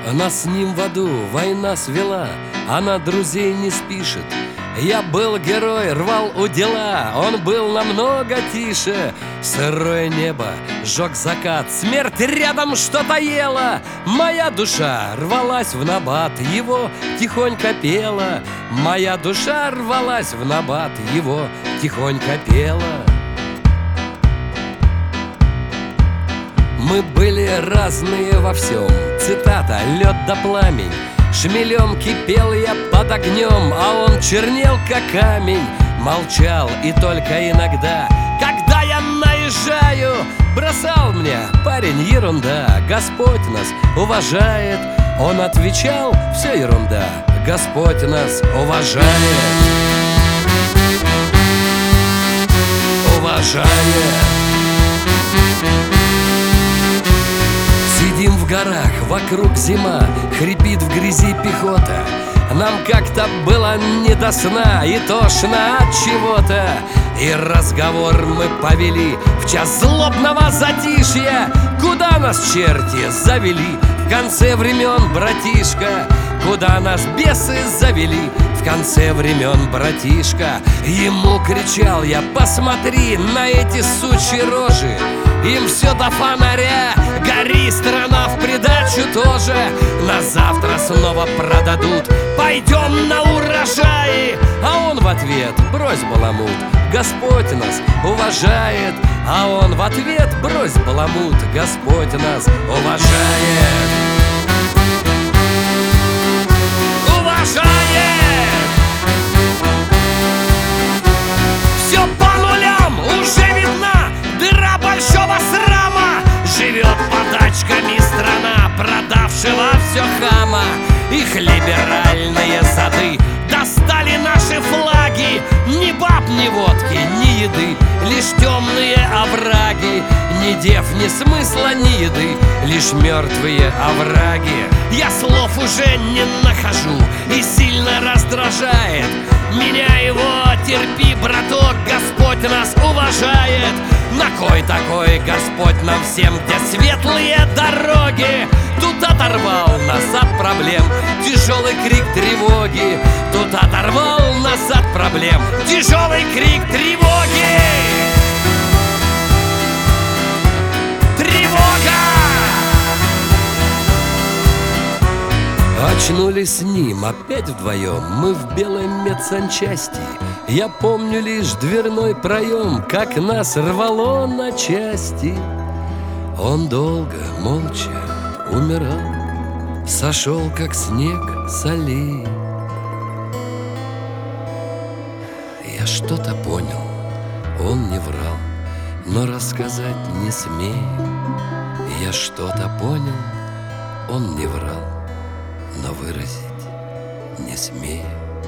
Нас с ним в аду война свела, она друзей не спишет. Я был герой, рвал удила, он был намного тише. Сырое небо, жег закат, смерть рядом что-то ела. Моя душа рвалась в набат, его тихонько пела. Моя душа рвалась в набат, его тихонько пела. Мы были разные во всем. Цитата: лед да пламень. Шмелем кипел я под огнем, а он чернел, как камень. Молчал и только иногда, когда я наезжаю, бросал мне: парень, ерунда, Господь нас уважает. Он отвечал: все ерунда, Господь нас уважает. Уважает. Сидим в горах, вокруг зима, хрипит в грязи пехота. Нам как-то было не до сна и тошно от чего-то. И разговор мы повели в час злобного затишья. Куда нас черти завели в конце времен, братишка? Куда нас бесы завели в конце времен, братишка? Ему кричал я: посмотри на эти сучьи рожи. Им все до фонаря, гори, страна в придачу тоже. Нас завтра снова продадут, пойдем на урожаи. А он в ответ: брось баламут, Господь нас уважает. А он в ответ: брось баламут, Господь нас уважает. Уважает! Все по нулям, уже видна дыра большого срама. Живет подачками страна продавшего все хама. Их либеральные зады достали наши флаги. Ни баб, ни водки, ни еды, лишь темные овраги. Ни дев, ни смысла, ни еды, лишь мертвые овраги. Я слов уже не нахожу и сильно раздражает меня его. Терпи, браток, Господь нас уважает. На кой такой Господь нам всем, где светлые дороги? Тут оторвал нас от проблем тяжелый крик тревоги. Тут оторвал нас от проблем тяжелый крик тревоги. Тревога! Очнулись с ним опять вдвоем, мы в белой медсанчасти. Я помню лишь дверной проем, как нас рвало на части. Он долго, молча умирал, сошел, как снег с аллеи. Я что-то понял, он не врал, но рассказать не смею. Я что-то понял, он не врал, но выразить не смею.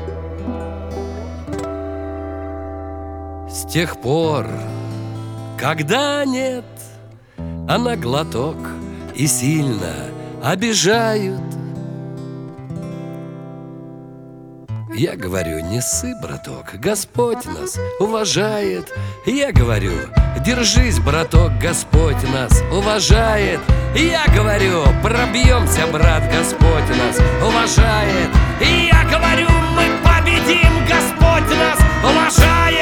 С тех пор, когда нет, а на глоток и сильно обижают, я говорю: не ссы, браток, Господь нас уважает. Я говорю: держись, браток, Господь нас уважает. Я говорю: пробьемся, брат, Господь нас уважает. Я говорю: мы победим, Господь нас уважает.